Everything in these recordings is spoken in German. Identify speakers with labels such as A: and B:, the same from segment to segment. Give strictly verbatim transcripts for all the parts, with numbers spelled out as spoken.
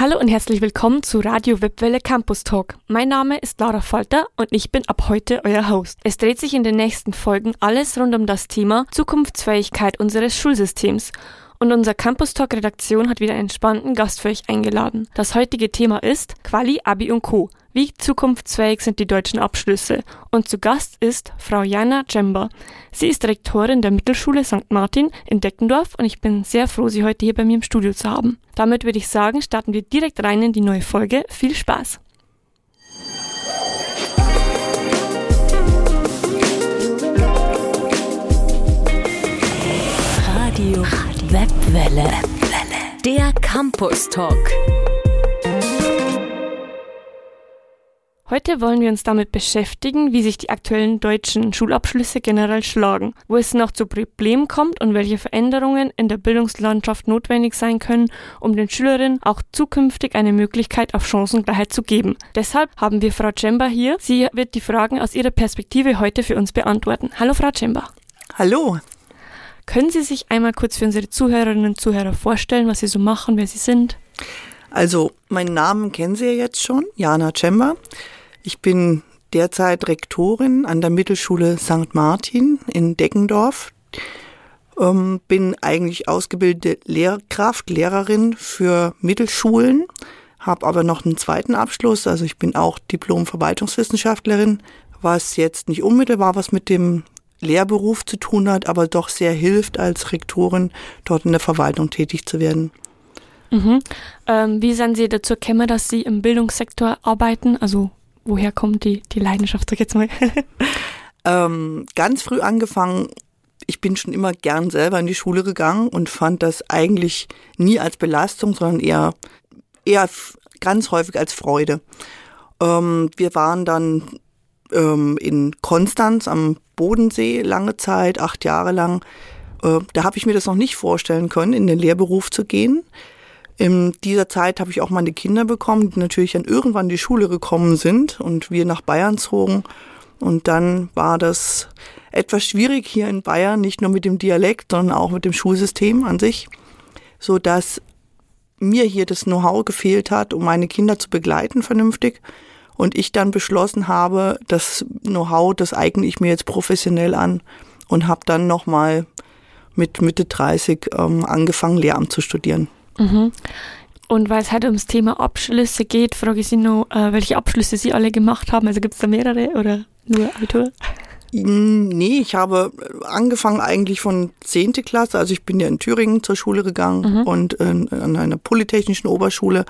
A: Hallo und herzlich willkommen zu Radio Webwelle Campus Talk. Mein Name ist Lara Falter und ich bin ab heute euer Host. Es dreht sich in den nächsten Folgen alles rund um das Thema Zukunftsfähigkeit unseres Schulsystems. Und unser Campus Talk Redaktion hat wieder einen spannenden Gast für euch eingeladen. Das heutige Thema ist Quali, Abi und Co. Wie zukunftsfähig sind die deutschen Abschlüsse? Und zu Gast ist Frau Jana Cemba. Sie ist Rektorin der Mittelschule Sankt Martin in Deckendorf und ich bin sehr froh, Sie heute hier bei mir im Studio zu haben. Damit würde ich sagen, starten wir direkt rein in die neue Folge. Viel Spaß!
B: Radio Webwelle. Der Campus Talk.
A: Heute wollen wir uns damit beschäftigen, wie sich die aktuellen deutschen Schulabschlüsse generell schlagen, wo es noch zu Problemen kommt und welche Veränderungen in der Bildungslandschaft notwendig sein können, um den Schülerinnen auch zukünftig eine Möglichkeit auf Chancengleichheit zu geben. Deshalb haben wir Frau Cemba hier. Sie wird die Fragen aus ihrer Perspektive heute für uns beantworten. Hallo Frau Cemba.
C: Hallo.
A: Können Sie sich einmal kurz für unsere Zuhörerinnen und Zuhörer vorstellen, was Sie so machen, wer Sie sind?
C: Also, meinen Namen kennen Sie ja jetzt schon, Jana Cemba. Ich bin derzeit Rektorin an der Mittelschule Sankt Martin in Deckendorf. Ähm, bin eigentlich ausgebildete Lehrkraft, Lehrerin für Mittelschulen, habe aber noch einen zweiten Abschluss. Also ich bin auch Diplom-Verwaltungswissenschaftlerin, was jetzt nicht unmittelbar was mit dem Lehrberuf zu tun hat, aber doch sehr hilft, als Rektorin dort in der Verwaltung tätig zu werden.
A: Mhm. Ähm, wie sind Sie dazu gekommen, dass Sie im Bildungssektor arbeiten? Also woher kommt die, die Leidenschaft, sag ich jetzt mal?
C: ähm, ganz früh angefangen, ich bin schon immer gern selber in die Schule gegangen und fand das eigentlich nie als Belastung, sondern eher, eher ganz häufig als Freude. Ähm, wir waren dann ähm, in Konstanz am Bodensee lange Zeit, acht Jahre lang. Äh, da habe ich mir das noch nicht vorstellen können, in den Lehrberuf zu gehen. In dieser Zeit habe ich auch meine Kinder bekommen, die natürlich dann irgendwann in die Schule gekommen sind und wir nach Bayern zogen. Und dann war das etwas schwierig hier in Bayern, nicht nur mit dem Dialekt, sondern auch mit dem Schulsystem an sich, sodass mir hier das Know-how gefehlt hat, um meine Kinder zu begleiten vernünftig. Und ich dann beschlossen habe, das Know-how, das eigne ich mir jetzt professionell an und habe dann nochmal mit Mitte dreißig ähm, angefangen, Lehramt zu studieren.
A: Mhm. Und weil es halt ums Thema Abschlüsse geht, frage ich Sie noch, äh, welche Abschlüsse Sie alle gemacht haben. Also gibt es da mehrere oder nur Abitur?
C: Nee, ich habe angefangen eigentlich von zehnte Klasse. Also ich bin ja in Thüringen zur Schule gegangen mhm. und äh, an einer polytechnischen Oberschule.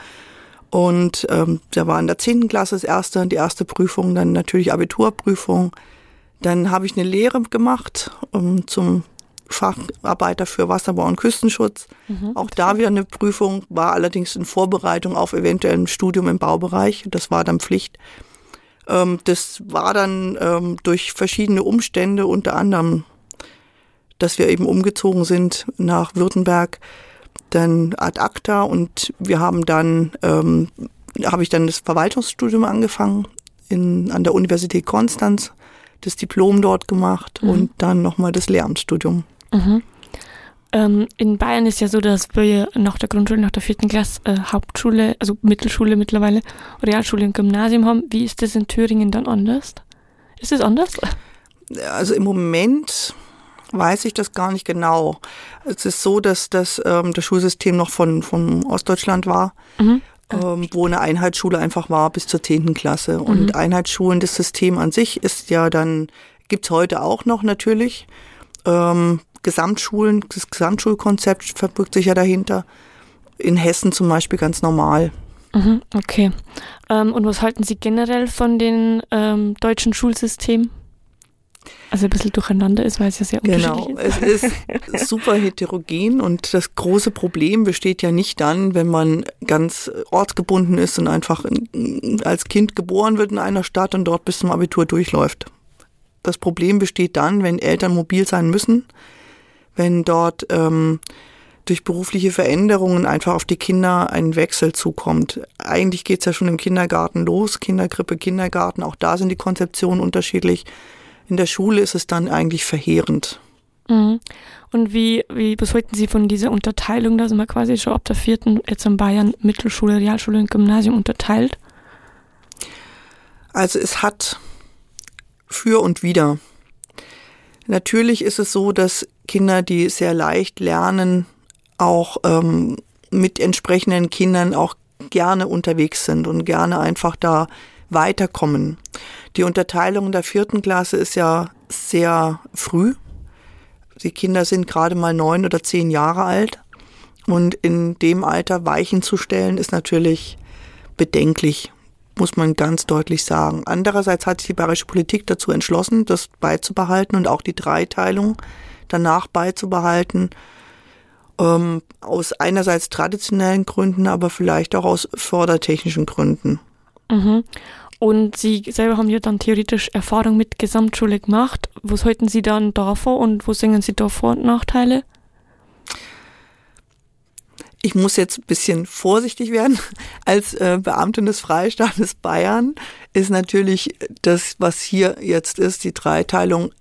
C: Und ähm, da war in der zehnten Klasse das erste, die erste Prüfung, dann natürlich Abiturprüfung. Dann habe ich eine Lehre gemacht um, zum Facharbeiter für Wasserbau und Küstenschutz. Mhm. Auch da wieder eine Prüfung, war allerdings in Vorbereitung auf eventuell ein Studium im Baubereich. Das war dann Pflicht. Ähm, das war dann ähm, durch verschiedene Umstände, unter anderem, dass wir eben umgezogen sind nach Württemberg, dann ad acta und wir haben dann, ähm, habe ich dann das Verwaltungsstudium angefangen in, an der Universität Konstanz, das Diplom dort gemacht mhm. und dann nochmal das Lehramtsstudium.
A: Mhm. Ähm, in Bayern ist ja so, dass wir nach der Grundschule, nach der vierten Klasse äh, Hauptschule, also Mittelschule mittlerweile, Realschule und Gymnasium haben. Wie ist das in Thüringen dann anders? Ist es anders?
C: Also im Moment weiß ich das gar nicht genau. Es ist so, dass das, ähm, das Schulsystem noch von, von Ostdeutschland war, mhm. ähm, wo eine Einheitsschule einfach war bis zur zehnten Klasse. Mhm. Und Einheitsschulen, das System an sich ist ja dann, gibt's heute auch noch natürlich. Ähm, Gesamtschulen, das Gesamtschulkonzept verbirgt sich ja dahinter. In Hessen zum Beispiel ganz normal.
A: Mhm, okay. Ähm, und was halten Sie generell von den ähm, deutschen Schulsystemen? Also ein bisschen durcheinander ist, weil es ja sehr unterschiedlich
C: genau.
A: ist.
C: Genau, es ist super heterogen und das große Problem besteht ja nicht dann, wenn man ganz ortsgebunden ist und einfach als Kind geboren wird in einer Stadt und dort bis zum Abitur durchläuft. Das Problem besteht dann, wenn Eltern mobil sein müssen, wenn dort ähm, durch berufliche Veränderungen einfach auf die Kinder ein Wechsel zukommt. Eigentlich geht's ja schon im Kindergarten los, Kinderkrippe, Kindergarten, auch da sind die Konzeptionen unterschiedlich. In der Schule ist es dann eigentlich verheerend.
A: Mhm. Und wie, wie, was halten Sie von dieser Unterteilung, dass man quasi schon ab der vierten jetzt in Bayern Mittelschule, Realschule und Gymnasium unterteilt?
C: Also es hat für und wider. Natürlich ist es so, dass Kinder, die sehr leicht lernen, auch ähm, mit entsprechenden Kindern auch gerne unterwegs sind und gerne einfach da weiterkommen. Die Unterteilung der vierten Klasse ist ja sehr früh. Die Kinder sind gerade mal neun oder zehn Jahre alt und in dem Alter Weichen zu stellen, ist natürlich bedenklich, muss man ganz deutlich sagen. Andererseits hat sich die bayerische Politik dazu entschlossen, das beizubehalten und auch die Dreiteilung danach beizubehalten, ähm, aus einerseits traditionellen Gründen, aber vielleicht auch aus fördertechnischen Gründen.
A: Mhm. Und Sie selber haben ja dann theoretisch Erfahrung mit Gesamtschule gemacht. Was halten Sie dann davor und wo sehen Sie da Vor- und Nachteile?
C: Ich muss jetzt ein bisschen vorsichtig werden. Als äh, Beamtin des Freistaates Bayern ist natürlich das, was hier jetzt ist, die Dreiteilung,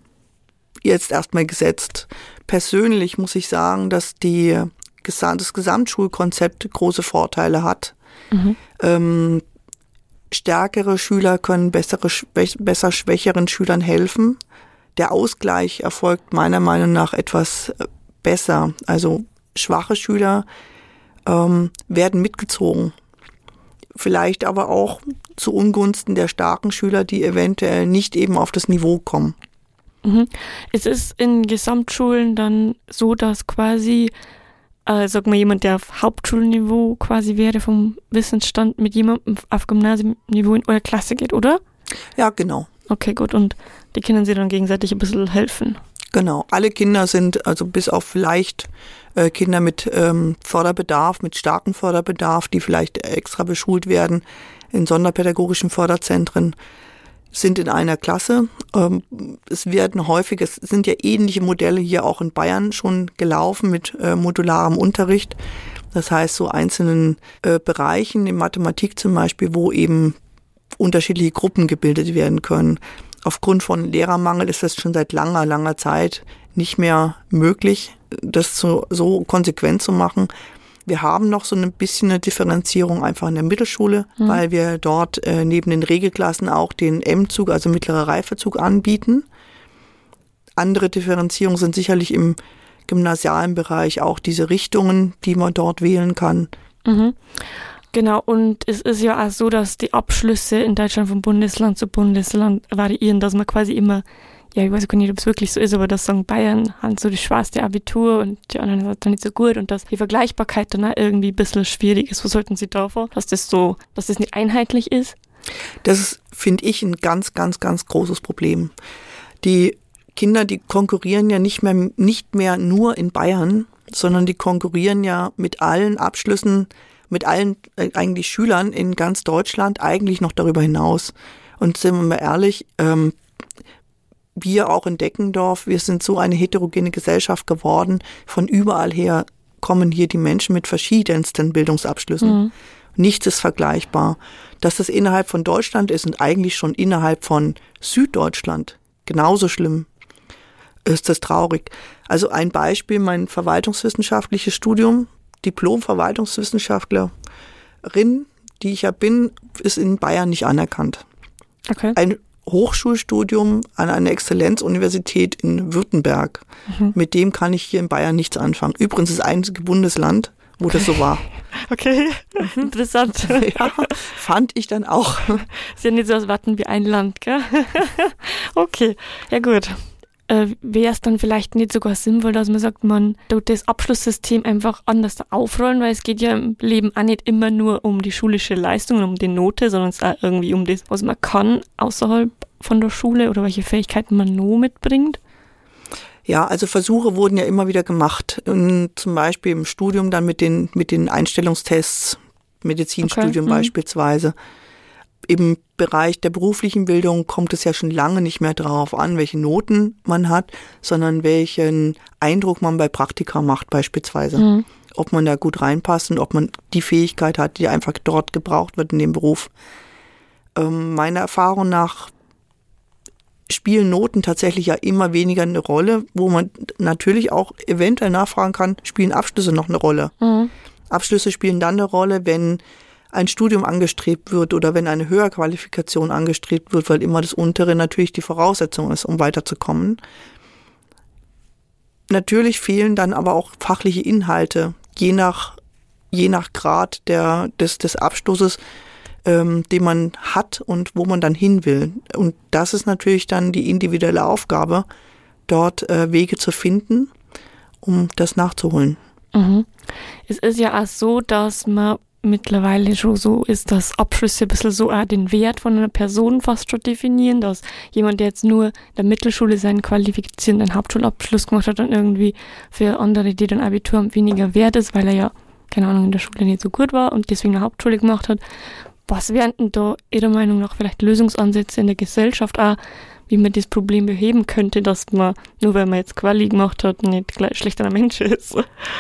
C: jetzt erstmal gesetzt. Persönlich muss ich sagen, dass die, das Gesamtschulkonzept große Vorteile hat. Mhm. Ähm, Stärkere Schüler können bessere, besser schwächeren Schülern helfen. Der Ausgleich erfolgt meiner Meinung nach etwas besser. Also schwache Schüler ähm, werden mitgezogen. Vielleicht aber auch zu Ungunsten der starken Schüler, die eventuell nicht eben auf das Niveau kommen.
A: Mhm. Es ist in Gesamtschulen dann so, dass quasi Äh, sag mal, jemand, der auf Hauptschulniveau quasi wäre vom Wissensstand mit jemandem auf Gymnasiumniveau in eure Klasse geht, oder?
C: Ja, genau.
A: Okay, gut. Und die können sich dann gegenseitig ein bisschen helfen?
C: Genau. Alle Kinder sind, also bis auf vielleicht äh, Kinder mit ähm, Förderbedarf, mit starkem Förderbedarf, die vielleicht extra beschult werden in sonderpädagogischen Förderzentren, sind in einer Klasse. Ähm, es werden häufig, es sind ja ähnliche Modelle hier auch in Bayern schon gelaufen mit äh, modularem Unterricht. Das heißt, so einzelnen äh, Bereichen, in Mathematik zum Beispiel, wo eben unterschiedliche Gruppen gebildet werden können. Aufgrund von Lehrermangel ist das schon seit langer, langer Zeit nicht mehr möglich, das so, so konsequent zu machen. Wir haben noch so ein bisschen eine Differenzierung einfach in der Mittelschule, mhm. weil wir dort äh, neben den Regelklassen auch den M-Zug, also mittlerer Reifezug, anbieten. Andere Differenzierungen sind sicherlich im gymnasialen Bereich auch diese Richtungen, die man dort wählen kann.
A: Mhm. Genau, und es ist ja auch so, dass die Abschlüsse in Deutschland von Bundesland zu Bundesland variieren, dass man quasi immer, ja, ich weiß gar nicht, ob es wirklich so ist, aber das sagen Bayern haben so das schwerste Abitur und die anderen sind dann nicht so gut und dass die Vergleichbarkeit dann auch irgendwie ein bisschen schwierig ist. Was sollten Sie davor, dass das so, dass das nicht einheitlich ist?
C: Das ist, finde ich, ein ganz, ganz, ganz großes Problem. Die Kinder, die konkurrieren ja nicht mehr, nicht mehr nur in Bayern, sondern die konkurrieren ja mit allen Abschlüssen, mit allen äh, eigentlich Schülern in ganz Deutschland, eigentlich noch darüber hinaus. Und sind wir mal ehrlich, ähm, wir auch in Deckendorf, wir sind so eine heterogene Gesellschaft geworden. Von überall her kommen hier die Menschen mit verschiedensten Bildungsabschlüssen. Mhm. Nichts ist vergleichbar. Dass das innerhalb von Deutschland ist und eigentlich schon innerhalb von Süddeutschland genauso schlimm, ist das traurig. Also ein Beispiel, mein verwaltungswissenschaftliches Studium, Diplom-Verwaltungswissenschaftlerin, die ich ja bin, ist in Bayern nicht anerkannt.
A: Okay.
C: Ein Hochschulstudium an einer Exzellenzuniversität in Württemberg. Mhm. Mit dem kann ich hier in Bayern nichts anfangen. Übrigens das einzige Bundesland, wo okay. das so war.
A: Okay, mhm. Interessant.
C: Ja, fand ich dann auch.
A: Ist ja nicht so, als warten wir ein Land, gell? Okay, ja gut. Äh, wäre es dann vielleicht nicht sogar sinnvoll, dass man sagt, man tut das Abschlusssystem einfach anders aufrollen, weil es geht ja im Leben auch nicht immer nur um die schulische Leistung und um die Note, sondern es ist auch irgendwie um das, was man kann außerhalb von der Schule oder welche Fähigkeiten man noch mitbringt.
C: Ja, also Versuche wurden ja immer wieder gemacht. Und zum Beispiel im Studium dann mit den, mit den Einstellungstests, Medizinstudium okay. beispielsweise. Im Bereich der beruflichen Bildung kommt es ja schon lange nicht mehr darauf an, welche Noten man hat, sondern welchen Eindruck man bei Praktika macht beispielsweise. Mhm. Ob man da gut reinpasst und ob man die Fähigkeit hat, die einfach dort gebraucht wird in dem Beruf. Ähm, meiner Erfahrung nach spielen Noten tatsächlich ja immer weniger eine Rolle, wo man natürlich auch eventuell nachfragen kann, spielen Abschlüsse noch eine Rolle? Mhm. Abschlüsse spielen dann eine Rolle, wenn ein Studium angestrebt wird oder wenn eine Höherqualifikation angestrebt wird, weil immer das Untere natürlich die Voraussetzung ist, um weiterzukommen. Natürlich fehlen dann aber auch fachliche Inhalte, je nach, je nach Grad der, des, des Abschlusses, ähm, den man hat und wo man dann hin will. Und das ist natürlich dann die individuelle Aufgabe, dort äh, Wege zu finden, um das nachzuholen.
A: Mhm. Es ist ja auch so, dass man mittlerweile schon so ist, dass Abschlüsse ein bisschen so auch den Wert von einer Person fast schon definieren, dass jemand, der jetzt nur in der Mittelschule seinen qualifizierenden Hauptschulabschluss gemacht hat, dann irgendwie für andere, die dann Abitur haben, weniger wert ist, weil er ja, keine Ahnung, in der Schule nicht so gut war und deswegen eine Hauptschule gemacht hat. Was wären denn da Ihrer Meinung nach vielleicht Lösungsansätze in der Gesellschaft auch, wie man das Problem beheben könnte, dass man, nur weil man jetzt Quali gemacht hat, nicht gleich schlechterer Mensch ist?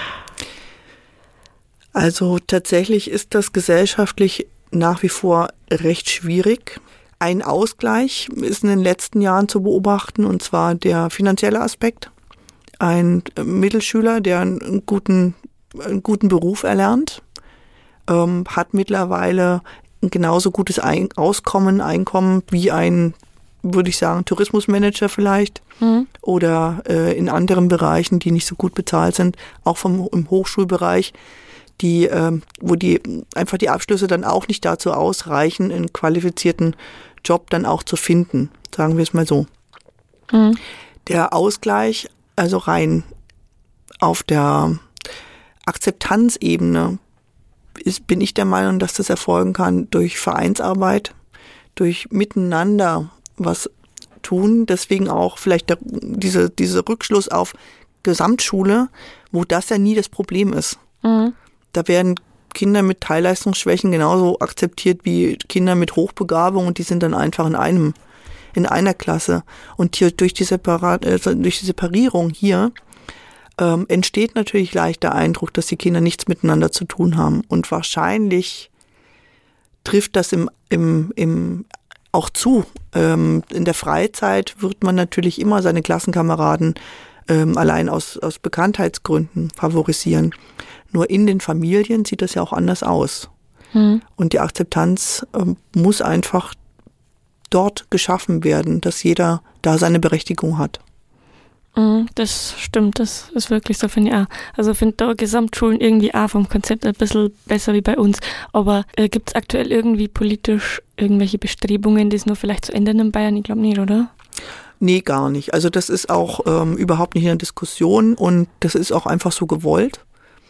C: Also tatsächlich ist das gesellschaftlich nach wie vor recht schwierig. Ein Ausgleich ist in den letzten Jahren zu beobachten, und zwar der finanzielle Aspekt. Ein Mittelschüler, der einen guten, einen guten Beruf erlernt, ähm, hat mittlerweile ein genauso gutes Ein- Auskommen, Einkommen wie ein, würde ich sagen, Tourismusmanager vielleicht, mhm. oder äh, in anderen Bereichen, die nicht so gut bezahlt sind, auch vom, im Hochschulbereich, die, ähm, wo die einfach die Abschlüsse dann auch nicht dazu ausreichen, einen qualifizierten Job dann auch zu finden, sagen wir es mal so. Mhm. Der Ausgleich, also rein auf der Akzeptanzebene, ist, bin ich der Meinung, dass das erfolgen kann durch Vereinsarbeit, durch Miteinander was tun. Deswegen auch vielleicht der, diese, diese Rückschluss auf Gesamtschule, wo das ja nie das Problem ist. Mhm. Da werden Kinder mit Teilleistungsschwächen genauso akzeptiert wie Kinder mit Hochbegabung, und die sind dann einfach in einem, in einer Klasse. Und hier durch die Separat, äh, durch die Separierung hier ähm, entsteht natürlich leicht der Eindruck, dass die Kinder nichts miteinander zu tun haben. Und wahrscheinlich trifft das im, im, im auch zu. Ähm, in der Freizeit wird man natürlich immer seine Klassenkameraden ähm, allein aus, aus Bekanntheitsgründen favorisieren. Nur in den Familien sieht das ja auch anders aus. Hm. Und die Akzeptanz ähm, muss einfach dort geschaffen werden, dass jeder da seine Berechtigung hat.
A: Das stimmt, das ist wirklich so, finde ich auch. Also ich finde da Gesamtschulen irgendwie auch vom Konzept ein bisschen besser wie bei uns. Aber äh, gibt es aktuell irgendwie politisch irgendwelche Bestrebungen, das nur vielleicht zu ändern in Bayern? Ich glaube nicht, oder?
C: Nee, gar nicht. Also das ist auch ähm, überhaupt nicht in der Diskussion, und das ist auch einfach so gewollt.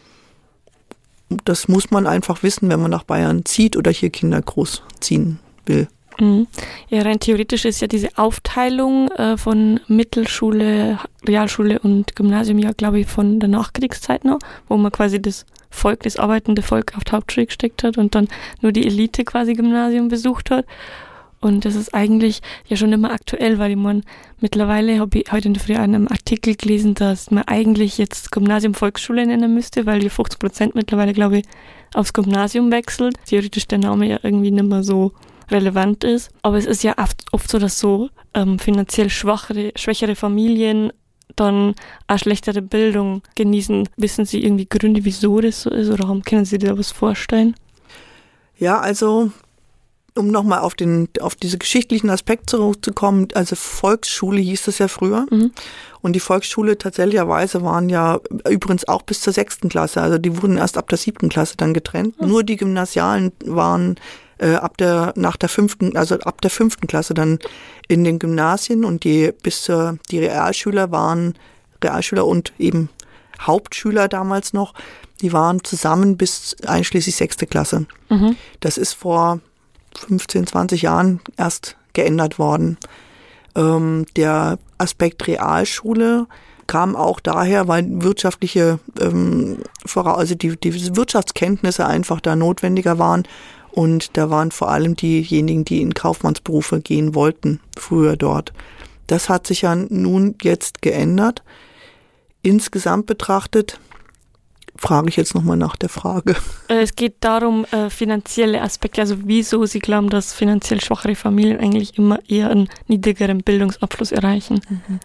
C: Das muss man einfach wissen, wenn man nach Bayern zieht oder hier Kinder großziehen will.
A: Mhm. Ja, rein theoretisch ist ja diese Aufteilung äh, von Mittelschule, Realschule und Gymnasium ja, glaube ich, von der Nachkriegszeit noch, wo man quasi das Volk, das arbeitende Volk auf die Hauptschule gesteckt hat und dann nur die Elite quasi Gymnasium besucht hat. Und das ist eigentlich ja schon immer aktuell, weil ich meine, mittlerweile habe ich heute in der Früh in einem Artikel gelesen, dass man eigentlich jetzt Gymnasium Volksschule nennen müsste, weil die fünfzig Prozent mittlerweile, glaube ich, aufs Gymnasium wechselt. Theoretisch der Name ja irgendwie nicht mehr so relevant ist. Aber es ist ja oft, oft so, dass so ähm, finanziell schwachere, schwächere Familien dann eine schlechtere Bildung genießen. Wissen Sie irgendwie Gründe, wieso das so ist, oder haben, können Sie sich da was vorstellen?
C: Ja, also um nochmal auf den, auf diese geschichtlichen Aspekt zurückzukommen, also Volksschule hieß das ja früher. Mhm. Und die Volksschule tatsächlicherweise waren ja übrigens auch bis zur sechsten Klasse, also die wurden erst ab der siebten Klasse dann getrennt. Mhm. Nur die Gymnasialen waren äh, ab der, nach der fünften, also ab der fünften Klasse dann in den Gymnasien, und die bis zur, die Realschüler waren, Realschüler und eben Hauptschüler damals noch, die waren zusammen bis einschließlich sechste Klasse. Mhm. Das ist vor fünfzehn, zwanzig Jahren erst geändert worden. Ähm, der Aspekt Realschule kam auch daher, weil wirtschaftliche, ähm, also die, die Wirtschaftskenntnisse einfach da notwendiger waren, und da waren vor allem diejenigen, die in Kaufmannsberufe gehen wollten, früher dort. Das hat sich ja nun jetzt geändert. Insgesamt betrachtet frage ich jetzt nochmal nach der Frage.
A: Es geht darum, äh, finanzielle Aspekte, also wieso Sie glauben, dass finanziell schwachere Familien eigentlich immer eher einen niedrigeren Bildungsabschluss erreichen.
C: Mhm.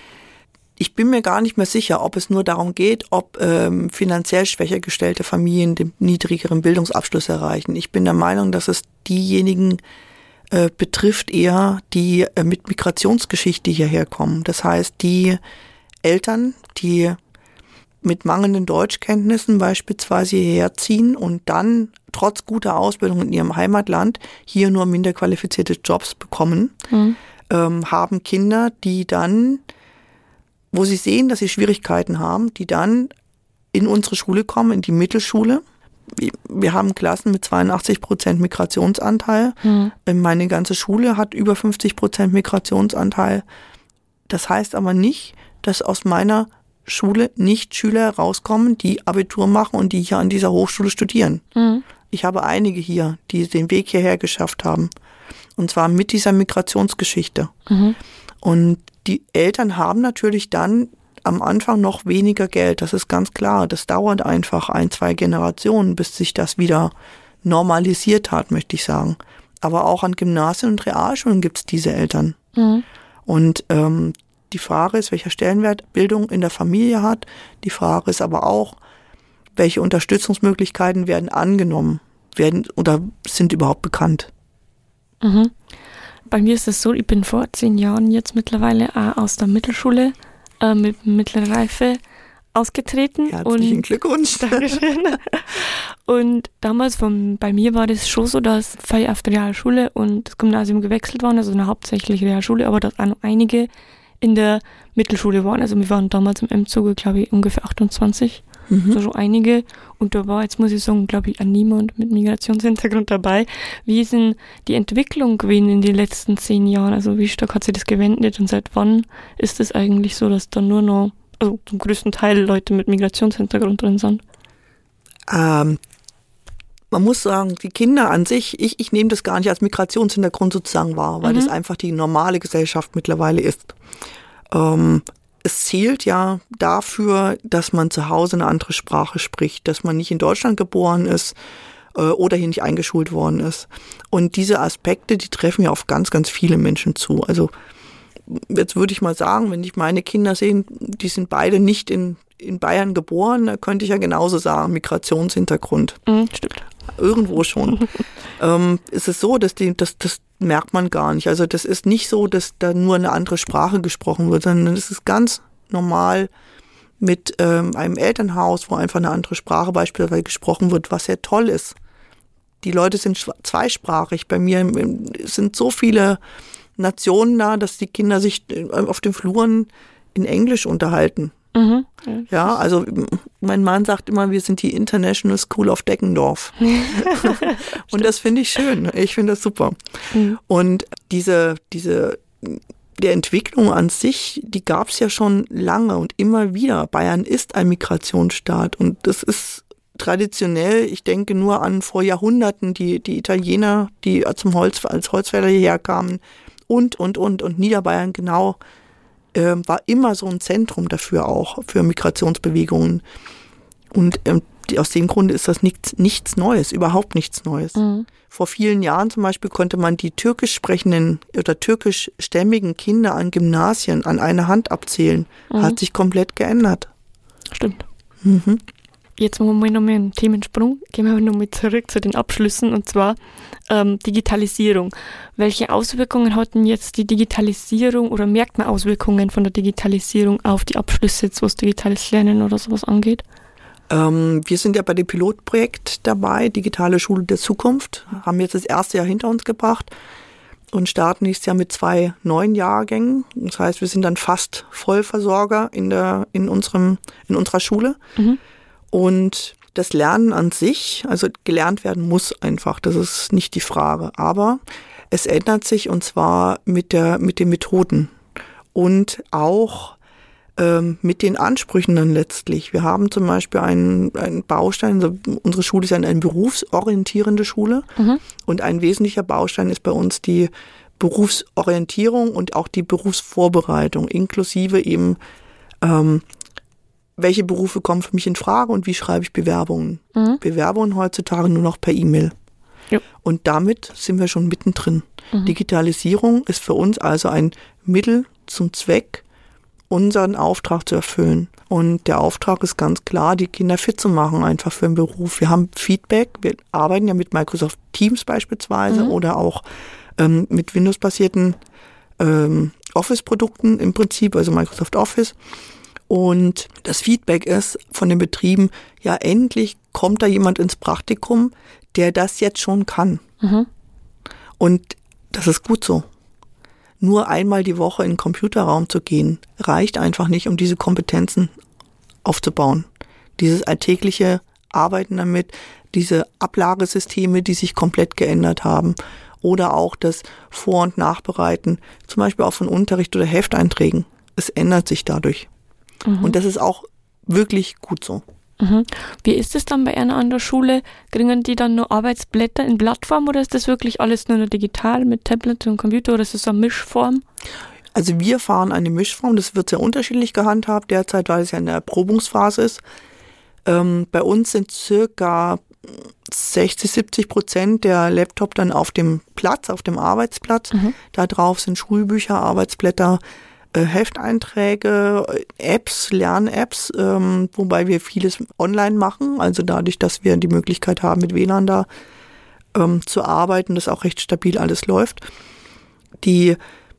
C: Ich bin mir gar nicht mehr sicher, ob es nur darum geht, ob ähm, finanziell schwächer gestellte Familien den niedrigeren Bildungsabschluss erreichen. Ich bin der Meinung, dass es diejenigen äh, betrifft eher, die äh, mit Migrationsgeschichte hierher kommen. Das heißt, die Eltern, die mit mangelnden Deutschkenntnissen beispielsweise hierher ziehen und dann trotz guter Ausbildung in ihrem Heimatland hier nur minder qualifizierte Jobs bekommen, mhm. ähm, haben Kinder, die dann, wo sie sehen, dass sie Schwierigkeiten haben, die dann in unsere Schule kommen, in die Mittelschule. Wir haben Klassen mit zweiundachtzig Prozent Migrationsanteil. Mhm. Meine ganze Schule hat über fünfzig Prozent Migrationsanteil. Das heißt aber nicht, dass aus meiner Schule nicht Schüler rauskommen, die Abitur machen und die hier an dieser Hochschule studieren. Mhm. Ich habe einige hier, die den Weg hierher geschafft haben. Und zwar mit dieser Migrationsgeschichte. Mhm. Und die Eltern haben natürlich dann am Anfang noch weniger Geld. Das ist ganz klar. Das dauert einfach ein, zwei Generationen, bis sich das wieder normalisiert hat, möchte ich sagen. Aber auch an Gymnasien und Realschulen gibt es diese Eltern. Mhm. Und ähm, die Frage ist, welcher Stellenwert Bildung in der Familie hat. Die Frage ist aber auch, welche Unterstützungsmöglichkeiten werden angenommen, werden oder sind überhaupt bekannt.
A: Mhm. Bei mir ist es so, ich bin vor zehn Jahren jetzt mittlerweile äh, aus der Mittelschule äh, mit mittlerer Reife ausgetreten.
C: Herzlichen und Glückwunsch.
A: Dankeschön. Und damals von, bei mir war das schon so, dass wir auf der Realschule und das Gymnasium gewechselt waren, also eine hauptsächlich Realschule, aber dass auch noch einige in der Mittelschule waren. Also wir waren damals im M-Zuge, glaube ich, ungefähr achtundzwanzig. Mhm. Also schon einige. Und da war, jetzt muss ich sagen, glaube ich, auch niemand mit Migrationshintergrund dabei. Wie ist denn die Entwicklung gewesen in den letzten zehn Jahren? Also wie stark hat sich das gewendet und seit wann ist es eigentlich so, dass da nur noch, also zum größten Teil Leute mit Migrationshintergrund drin sind?
C: Ähm, man muss sagen, die Kinder an sich, ich, ich nehme das gar nicht als Migrationshintergrund sozusagen wahr, weil mhm. das einfach die normale Gesellschaft mittlerweile ist. Ähm, es zählt ja dafür, dass man zu Hause eine andere Sprache spricht, dass man nicht in Deutschland geboren ist äh, oder hier nicht eingeschult worden ist. Und diese Aspekte, die treffen ja auf ganz, ganz viele Menschen zu. Also jetzt würde ich mal sagen, wenn ich meine Kinder sehe, die sind beide nicht in, in Bayern geboren, da könnte ich ja genauso sagen, Migrationshintergrund.
A: Mhm, stimmt.
C: Irgendwo schon. ähm, ist es so, dass die, das, das merkt man gar nicht. Also das ist nicht so, dass da nur eine andere Sprache gesprochen wird, sondern es ist ganz normal mit ähm, einem Elternhaus, wo einfach eine andere Sprache beispielsweise gesprochen wird, was sehr toll ist. Die Leute sind zweisprachig. Bei mir sind so viele Nationen da, dass die Kinder sich auf den Fluren in Englisch unterhalten. Mhm. Ja, also mein Mann sagt immer, wir sind die International School of Deggendorf. Und das finde ich schön. Ich finde das super. Mhm. Und diese, diese, die Entwicklung an sich, die gab es ja schon lange und immer wieder. Bayern ist ein Migrationsstaat und das ist traditionell, ich denke nur an vor Jahrhunderten, die, die Italiener, die zum Holz, als Holzfäller hierher kamen und, und, und, und Niederbayern genau, äh, war immer so ein Zentrum dafür auch, für Migrationsbewegungen. Und ähm, die, aus dem Grunde ist das nichts, nichts Neues, überhaupt nichts Neues. Mhm. Vor vielen Jahren zum Beispiel konnte man die türkisch sprechenden oder türkischstämmigen Kinder an Gymnasien an einer Hand abzählen. Mhm. Hat sich komplett geändert.
A: Stimmt. Mhm. Jetzt machen wir nochmal einen Themensprung. Gehen wir nochmal zurück zu den Abschlüssen und zwar ähm, Digitalisierung. Welche Auswirkungen hat denn jetzt die Digitalisierung oder merkt man Auswirkungen von der Digitalisierung auf die Abschlüsse, jetzt was digitales Lernen oder sowas angeht?
C: Ähm, wir sind ja bei dem Pilotprojekt dabei, Digitale Schule der Zukunft, haben jetzt das erste Jahr hinter uns gebracht und starten nächstes Jahr mit zwei neuen Jahrgängen. Das heißt, wir sind dann fast Vollversorger in der in unserem in unserer Schule. Mhm. Und das Lernen an sich, also gelernt werden muss einfach, das ist nicht die Frage. Aber es ändert sich und zwar mit der mit den Methoden und auch ähm, mit den Ansprüchen dann letztlich. Wir haben zum Beispiel einen, einen Baustein, also unsere Schule ist ja eine berufsorientierende Schule mhm. und ein wesentlicher Baustein ist bei uns die Berufsorientierung und auch die Berufsvorbereitung, inklusive eben ähm, welche Berufe kommen für mich in Frage und wie schreibe ich Bewerbungen. Mhm. Bewerbungen heutzutage nur noch per E-Mail. Ja. Und damit sind wir schon mittendrin. Mhm. Digitalisierung ist für uns also ein Mittel zum Zweck, unseren Auftrag zu erfüllen. Und der Auftrag ist ganz klar, die Kinder fit zu machen, einfach für den Beruf. Wir haben Feedback, wir arbeiten ja mit Microsoft Teams beispielsweise mhm. oder auch ähm, mit Windows-basierten ähm, Office-Produkten im Prinzip, also Microsoft Office. Und das Feedback ist von den Betrieben, ja endlich kommt da jemand ins Praktikum, der das jetzt schon kann. Mhm. Und das ist gut so. Nur einmal die Woche in den Computerraum zu gehen, reicht einfach nicht, um diese Kompetenzen aufzubauen. Dieses alltägliche Arbeiten damit, diese Ablagesysteme, die sich komplett geändert haben oder auch das Vor- und Nachbereiten, zum Beispiel auch von Unterricht oder Hefteinträgen. Es ändert sich dadurch. Mhm. Und das ist auch wirklich gut so.
A: Mhm. Wie ist es dann bei einer an der Schule? Kriegen die dann nur Arbeitsblätter in Blattform oder ist das wirklich alles nur digital mit Tablet und Computer oder ist das so eine Mischform?
C: Also wir fahren eine Mischform, das wird sehr unterschiedlich gehandhabt derzeit, weil es ja in der Erprobungsphase ist. Ähm, bei uns sind circa sechzig, siebzig Prozent der Laptop dann auf dem Platz, auf dem Arbeitsplatz. Mhm. Da drauf sind Schulbücher, Arbeitsblätter, Hefteinträge, Apps, Lern-Apps, ähm, wobei wir vieles online machen, also dadurch, dass wir die Möglichkeit haben, mit W L A N da ähm, zu arbeiten, das auch recht stabil alles läuft. Die,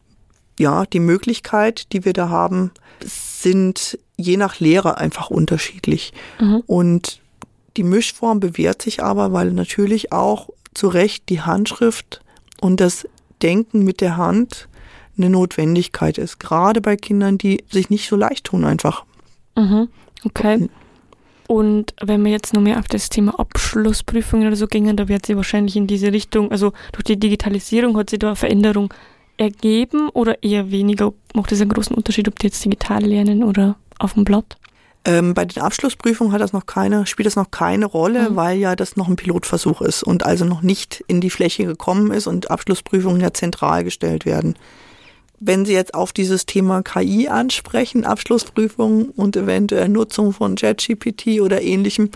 C: ja, die Möglichkeit, die wir da haben, sind je nach Lehrer einfach unterschiedlich. Mhm. Und die Mischform bewährt sich aber, weil natürlich auch zu Recht die Handschrift und das Denken mit der Hand eine Notwendigkeit ist, gerade bei Kindern, die sich nicht so leicht tun einfach.
A: Mhm, okay. Und wenn wir jetzt noch mehr auf das Thema Abschlussprüfungen oder so gingen, da wird sie wahrscheinlich in diese Richtung, also durch die Digitalisierung hat sich da eine Veränderung ergeben oder eher weniger? Macht das einen großen Unterschied, ob die jetzt digital lernen oder auf dem Blatt?
C: Ähm, bei den Abschlussprüfungen hat das noch keine, spielt das noch keine Rolle, mhm. weil ja das noch ein Pilotversuch ist und also noch nicht in die Fläche gekommen ist und Abschlussprüfungen ja zentral gestellt werden. Wenn Sie jetzt auf dieses Thema K I ansprechen, Abschlussprüfungen und eventuell Nutzung von ChatGPT oder Ähnlichem,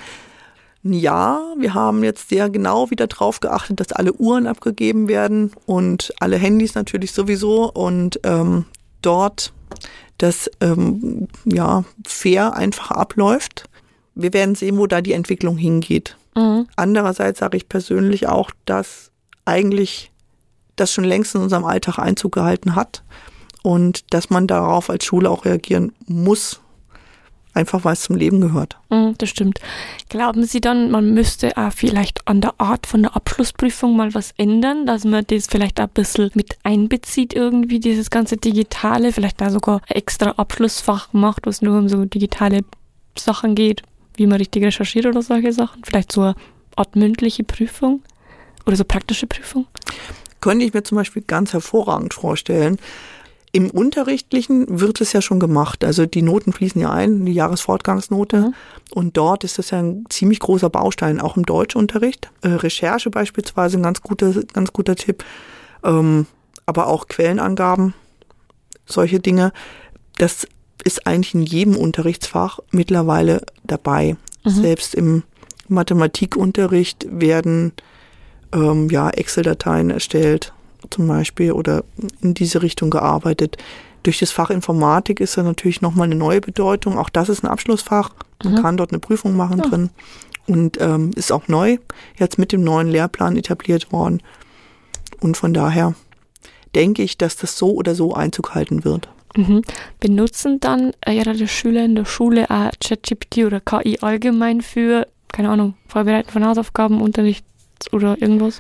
C: ja, wir haben jetzt sehr genau wieder drauf geachtet, dass alle Uhren abgegeben werden und alle Handys natürlich sowieso und ähm, dort das ähm, ja fair einfach abläuft. Wir werden sehen, wo da die Entwicklung hingeht. Mhm. Andererseits sage ich persönlich auch, dass eigentlich das schon längst in unserem Alltag Einzug gehalten hat und dass man darauf als Schule auch reagieren muss, einfach weil es zum Leben gehört.
A: Mm, das stimmt. Glauben Sie dann, man müsste auch vielleicht an der Art von der Abschlussprüfung mal was ändern, dass man das vielleicht auch ein bisschen mit einbezieht irgendwie, dieses ganze Digitale, vielleicht da sogar ein extra Abschlussfach macht, was nur um so digitale Sachen geht, wie man richtig recherchiert oder solche Sachen? Vielleicht so eine Art mündliche Prüfung oder so praktische Prüfung?
C: Könnte ich mir zum Beispiel ganz hervorragend vorstellen. Im Unterrichtlichen wird es ja schon gemacht. Also die Noten fließen ja ein, die Jahresfortgangsnote. Mhm. Und dort ist das ja ein ziemlich großer Baustein, auch im Deutschunterricht. Äh, Recherche beispielsweise ein ganz guter, ganz guter Tipp. Ähm, aber auch Quellenangaben, solche Dinge. Das ist eigentlich in jedem Unterrichtsfach mittlerweile dabei. Mhm. Selbst im Mathematikunterricht werden ähm, ja, Excel-Dateien erstellt zum Beispiel oder in diese Richtung gearbeitet. Durch das Fach Informatik ist da natürlich nochmal eine neue Bedeutung. Auch das ist ein Abschlussfach. Man mhm. kann dort eine Prüfung machen ja. drin und ähm, ist auch neu, jetzt mit dem neuen Lehrplan etabliert worden. Und von daher denke ich, dass das so oder so Einzug halten wird.
A: Mhm. Benutzen dann äh, ihre Schüler in der Schule auch ChatGPT oder K I allgemein für, keine Ahnung, Vorbereiten von Hausaufgaben, Unterricht oder irgendwas?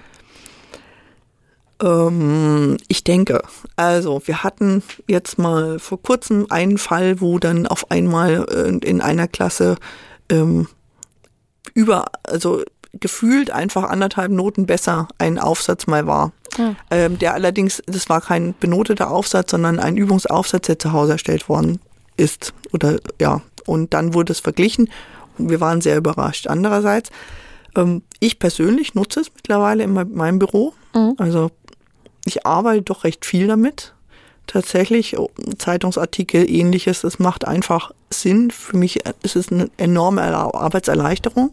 C: Ähm, ich denke, also wir hatten jetzt mal vor kurzem einen Fall, wo dann auf einmal äh, in einer Klasse ähm, über, also gefühlt einfach anderthalb Noten besser ein Aufsatz mal war. Ja. Ähm, der allerdings, das war kein benoteter Aufsatz, sondern ein Übungsaufsatz, der zu Hause erstellt worden ist. Oder ja, und dann wurde es verglichen und wir waren sehr überrascht. Andererseits, ähm, ich persönlich nutze es mittlerweile in meinem Büro. Mhm. Also ich arbeite doch recht viel damit. tatsächlich, Zeitungsartikel, ähnliches, es macht einfach Sinn. Für mich ist es eine enorme Arbeitserleichterung.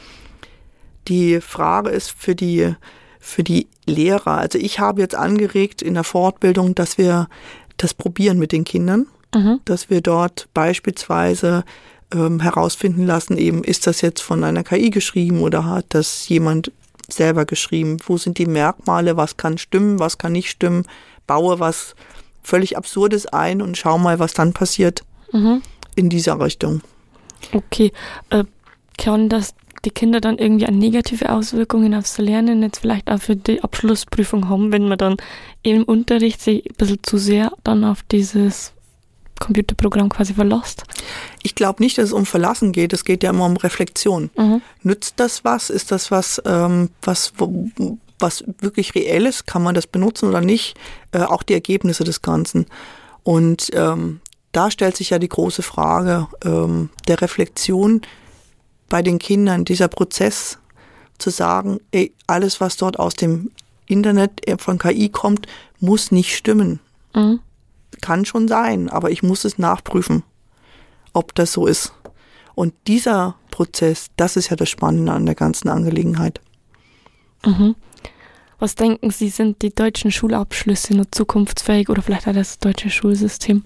C: Die Frage ist für die, für die Lehrer, also ich habe jetzt angeregt in der Fortbildung, dass wir das probieren mit den Kindern, mhm. dass wir dort beispielsweise ähm, herausfinden lassen, eben ist das jetzt von einer K I geschrieben oder hat das jemand selber geschrieben? Wo sind die Merkmale? Was kann stimmen? Was kann nicht stimmen? Baue was völlig Absurdes ein und schau mal, was dann passiert mhm. in dieser Richtung.
A: Okay, äh, kann das die Kinder dann irgendwie eine negative Auswirkungen aufs Lernen jetzt vielleicht auch für die Abschlussprüfung haben, wenn man dann im Unterricht sich ein bisschen zu sehr dann auf dieses Computerprogramm quasi verlässt?
C: Ich glaube nicht, dass es um Verlassen geht. Es geht ja immer um Reflexion. Mhm. Nützt das was? Ist das was, ähm, was, was wirklich reell ist? Kann man das benutzen oder nicht? Äh, auch die Ergebnisse des Ganzen. Und ähm, da stellt sich ja die große Frage ähm, der Reflexion bei den Kindern, dieser Prozess zu sagen, ey, alles, was dort aus dem Internet von K I kommt, muss nicht stimmen. Mhm. Kann schon sein, aber ich muss es nachprüfen, ob das so ist. Und dieser Prozess, das ist ja das Spannende an der ganzen Angelegenheit.
A: Mhm. Was denken Sie, sind die deutschen Schulabschlüsse noch zukunftsfähig oder vielleicht auch das deutsche Schulsystem?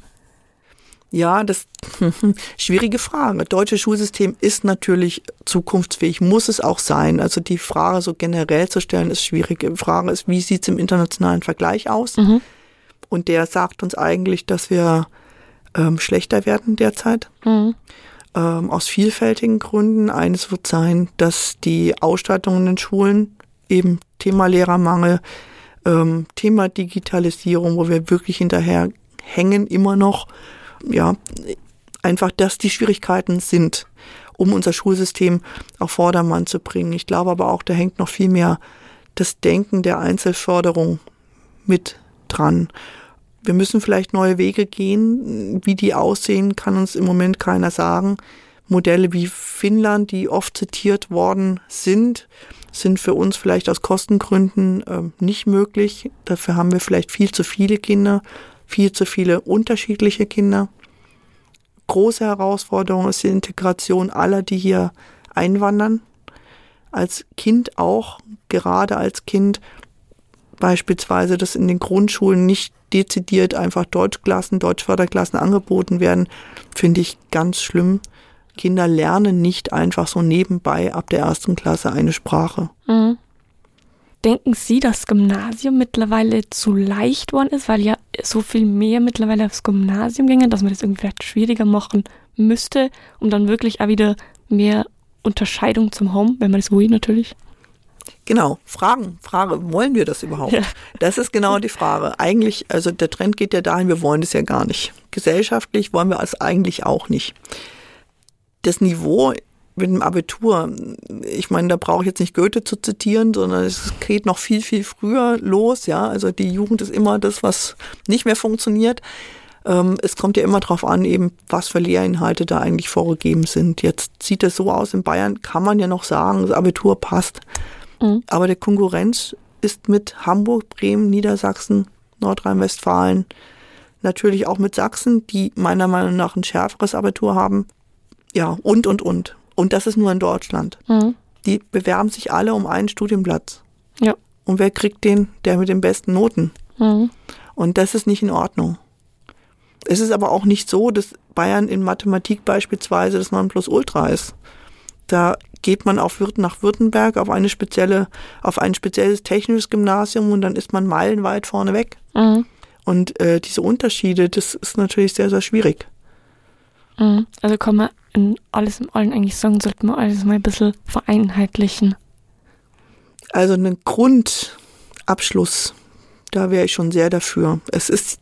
C: Ja, das schwierige Frage. Das deutsche Schulsystem ist natürlich zukunftsfähig, muss es auch sein. Also die Frage so generell zu stellen, ist schwierig. Die Frage ist, wie sieht es im internationalen Vergleich aus? Mhm. Und der sagt uns eigentlich, dass wir ähm, schlechter werden derzeit. Mhm. Ähm, aus vielfältigen Gründen. Eines wird sein, dass die Ausstattung in den Schulen, eben Thema Lehrermangel, ähm, Thema Digitalisierung, wo wir wirklich hinterher hängen immer noch, ja, einfach, dass die Schwierigkeiten sind, um unser Schulsystem auf Vordermann zu bringen. Ich glaube aber auch, da hängt noch viel mehr das Denken der Einzelförderung mit dran. Wir müssen vielleicht neue Wege gehen. Wie die aussehen, kann uns im Moment keiner sagen. Modelle wie Finnland, die oft zitiert worden sind, sind für uns vielleicht aus Kostengründen äh, nicht möglich. Dafür haben wir vielleicht viel zu viele Kinder, viel zu viele unterschiedliche Kinder. Große Herausforderung ist die Integration aller, die hier einwandern. Als Kind auch, gerade als Kind, beispielsweise, dass in den Grundschulen nicht dezidiert einfach Deutschklassen, Deutschförderklassen angeboten werden, finde ich ganz schlimm. Kinder lernen nicht einfach so nebenbei ab der ersten Klasse eine Sprache.
A: Mhm. Denken Sie, dass das Gymnasium mittlerweile zu leicht geworden ist, weil ja so viel mehr mittlerweile aufs Gymnasium gingen, dass man das irgendwie vielleicht schwieriger machen müsste, um dann wirklich auch wieder mehr Unterscheidung zum haben, wenn man das will natürlich?
C: Genau, Fragen, Frage, wollen wir das überhaupt? Ja. Das ist genau die Frage. Eigentlich, also der Trend geht ja dahin, wir wollen das ja gar nicht. Gesellschaftlich wollen wir es eigentlich auch nicht. Das Niveau mit dem Abitur, ich meine, da brauche ich jetzt nicht Goethe zu zitieren, sondern es geht noch viel, viel früher los, ja. Also die Jugend ist immer das, was nicht mehr funktioniert. Ähm, es kommt ja immer drauf an, eben, was für Lehrinhalte da eigentlich vorgegeben sind. Jetzt sieht es so aus, in Bayern kann man ja noch sagen, das Abitur passt. Mhm. Aber die Konkurrenz ist mit Hamburg, Bremen, Niedersachsen, Nordrhein-Westfalen, natürlich auch mit Sachsen, die meiner Meinung nach ein schärferes Abitur haben. Ja, und, und, und. Und das ist nur in Deutschland. Mhm. Die bewerben sich alle um einen Studienplatz. Ja. Und wer kriegt den? Der mit den besten Noten. Mhm. Und das ist nicht in Ordnung. Es ist aber auch nicht so, dass Bayern in Mathematik beispielsweise das Nonplusultra ist. Da geht man auf Würt- nach Württemberg auf eine spezielle, auf ein spezielles technisches Gymnasium und dann ist man meilenweit vorne weg. Mhm. Und äh, diese Unterschiede, das ist natürlich sehr, sehr schwierig.
A: Mhm. Also kann man in alles im Allen eigentlich sagen, sollte man alles mal ein bisschen vereinheitlichen.
C: Also einen Grundabschluss, da wäre ich schon sehr dafür. Es ist,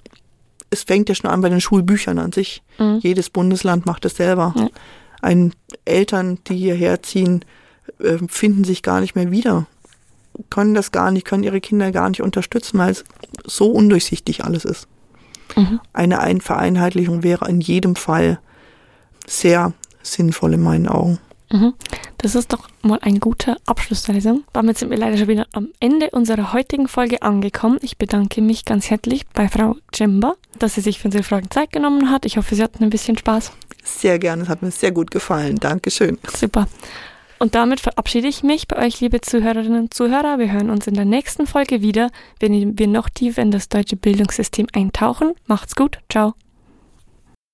C: es fängt ja schon an bei den Schulbüchern an sich. Mhm. Jedes Bundesland macht es selber. Ja. Ein, Eltern, die hierher ziehen, äh, finden sich gar nicht mehr wieder, können das gar nicht, können ihre Kinder gar nicht unterstützen, weil es so undurchsichtig alles ist. Mhm. Eine Ein- Vereinheitlichung wäre in jedem Fall sehr sinnvoll in meinen Augen.
A: Mhm. Das ist doch mal ein guter Abschlusslesung. Damit sind wir leider schon wieder am Ende unserer heutigen Folge angekommen. Ich bedanke mich ganz herzlich bei Frau Cemba, dass sie sich für unsere Fragen Zeit genommen hat. Ich hoffe, Sie hatten ein bisschen Spaß.
C: Sehr gerne, es hat mir sehr gut gefallen. Dankeschön.
A: Super. Und damit verabschiede ich mich bei euch, liebe Zuhörerinnen und Zuhörer. Wir hören uns in der nächsten Folge wieder, wenn wir noch tiefer in das deutsche Bildungssystem eintauchen. Macht's gut. Ciao.